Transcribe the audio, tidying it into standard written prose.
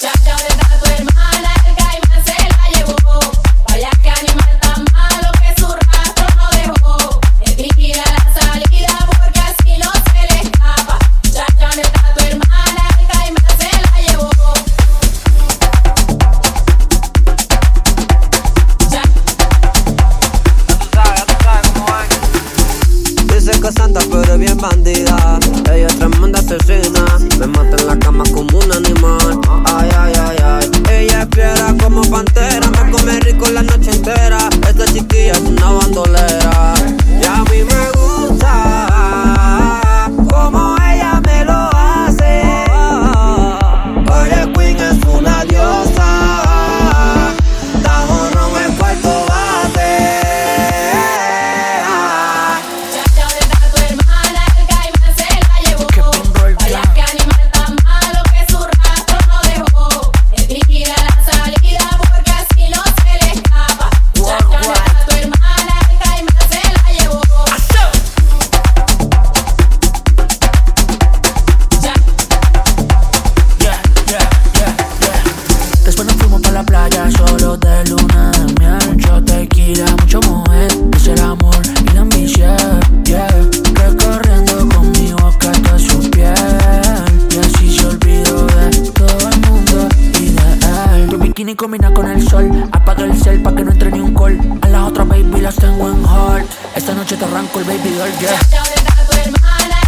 Combina con el sol, apaga el cel pa' que no entre ni un call. A las otras baby las tengo en hold. Esta noche te arranco el baby doll, yeah. ¿Dónde está tu hermana?